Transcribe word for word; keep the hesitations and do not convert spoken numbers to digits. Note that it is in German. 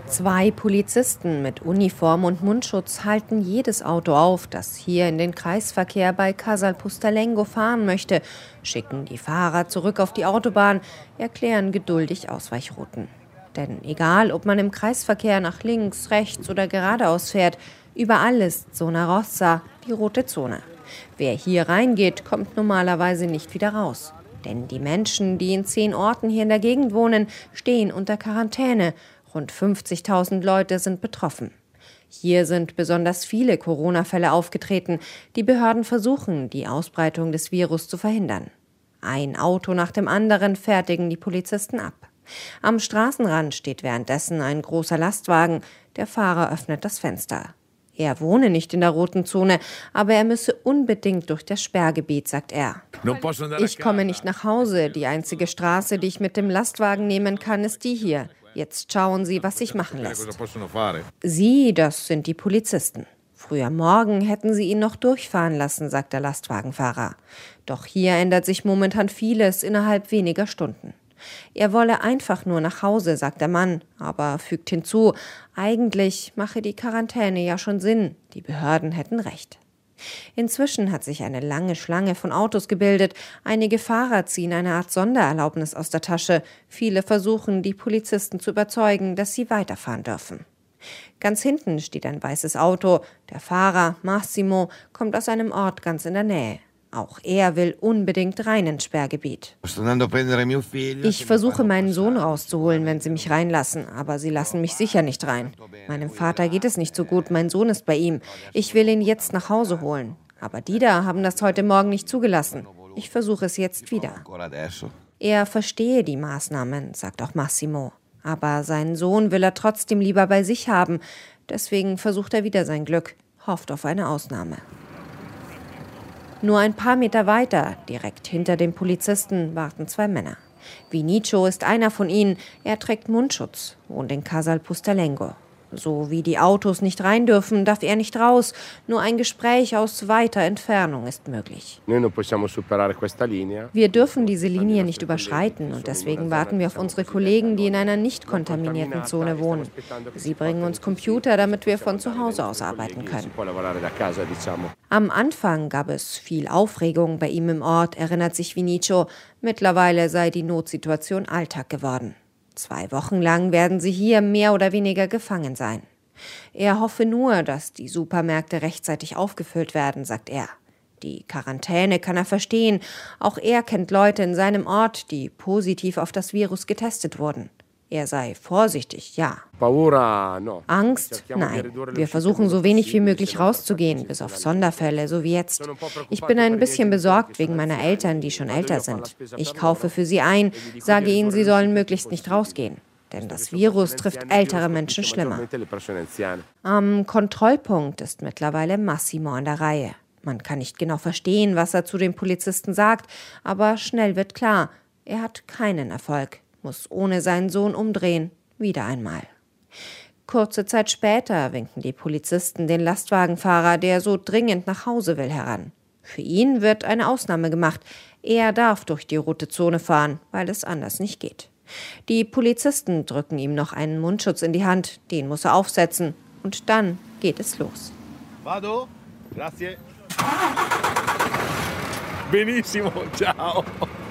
Zwei Polizisten mit Uniform und Mundschutz halten jedes Auto auf, das hier in den Kreisverkehr bei Casalpustalengo fahren möchte, schicken die Fahrer zurück auf die Autobahn, erklären geduldig Ausweichrouten. Denn egal, ob man im Kreisverkehr nach links, rechts oder geradeaus fährt, überall ist Zona Rossa, die rote Zone. Wer hier reingeht, kommt normalerweise nicht wieder raus. Denn die Menschen, die in zehn Orten hier in der Gegend wohnen, stehen unter Quarantäne. Rund fünfzigtausend Leute sind betroffen. Hier sind besonders viele Corona-Fälle aufgetreten. Die Behörden versuchen, die Ausbreitung des Virus zu verhindern. Ein Auto nach dem anderen fertigen die Polizisten ab. Am Straßenrand steht währenddessen ein großer Lastwagen. Der Fahrer öffnet das Fenster. Er wohne nicht in der roten Zone, aber er müsse unbedingt durch das Sperrgebiet, sagt er. Ich komme nicht nach Hause. Die einzige Straße, die ich mit dem Lastwagen nehmen kann, ist die hier. Jetzt schauen Sie, was sich machen lässt. Sie, das sind die Polizisten. Früher morgen hätten sie ihn noch durchfahren lassen, sagt der Lastwagenfahrer. Doch hier ändert sich momentan vieles innerhalb weniger Stunden. Er wolle einfach nur nach Hause, sagt der Mann, aber fügt hinzu, eigentlich mache die Quarantäne ja schon Sinn, die Behörden hätten recht. Inzwischen hat sich eine lange Schlange von Autos gebildet. Einige Fahrer ziehen eine Art Sondererlaubnis aus der Tasche. Viele versuchen, die Polizisten zu überzeugen, dass sie weiterfahren dürfen. Ganz hinten steht ein weißes Auto. Der Fahrer, Massimo, kommt aus einem Ort ganz in der Nähe. Auch er will unbedingt rein ins Sperrgebiet. Ich versuche, meinen Sohn rauszuholen, wenn sie mich reinlassen, aber sie lassen mich sicher nicht rein. Meinem Vater geht es nicht so gut, mein Sohn ist bei ihm. Ich will ihn jetzt nach Hause holen. Aber die da haben das heute Morgen nicht zugelassen. Ich versuche es jetzt wieder. Er verstehe die Maßnahmen, sagt auch Massimo. Aber seinen Sohn will er trotzdem lieber bei sich haben. Deswegen versucht er wieder sein Glück, hofft auf eine Ausnahme. Nur ein paar Meter weiter, direkt hinter den Polizisten, warten zwei Männer. Vinicio ist einer von ihnen. Er trägt Mundschutz, wohnt in Casalpustalengo. So wie die Autos nicht rein dürfen, darf er nicht raus. Nur ein Gespräch aus weiter Entfernung ist möglich. Wir dürfen diese Linie nicht überschreiten und deswegen warten wir auf unsere Kollegen, die in einer nicht kontaminierten Zone wohnen. Sie bringen uns Computer, damit wir von zu Hause aus arbeiten können. Am Anfang gab es viel Aufregung bei ihm im Ort, erinnert sich Vinicio. Mittlerweile sei die Notsituation Alltag geworden. Zwei Wochen lang werden sie hier mehr oder weniger gefangen sein. Er hoffe nur, dass die Supermärkte rechtzeitig aufgefüllt werden, sagt er. Die Quarantäne kann er verstehen. Auch er kennt Leute in seinem Ort, die positiv auf das Virus getestet wurden. Er sei vorsichtig, ja. Angst? Nein. Wir versuchen so wenig wie möglich rauszugehen, bis auf Sonderfälle, so wie jetzt. Ich bin ein bisschen besorgt wegen meiner Eltern, die schon älter sind. Ich kaufe für sie ein, sage ihnen, sie sollen möglichst nicht rausgehen. Denn das Virus trifft ältere Menschen schlimmer. Am Kontrollpunkt ist mittlerweile Massimo an der Reihe. Man kann nicht genau verstehen, was er zu den Polizisten sagt, aber schnell wird klar, er hat keinen Erfolg. Muss ohne seinen Sohn umdrehen, wieder einmal. Kurze Zeit später winken die Polizisten den Lastwagenfahrer, der so dringend nach Hause will, heran. Für ihn wird eine Ausnahme gemacht. Er darf durch die rote Zone fahren, weil es anders nicht geht. Die Polizisten drücken ihm noch einen Mundschutz in die Hand, den muss er aufsetzen. Und dann geht es los. Vado? Grazie. Benissimo, ciao.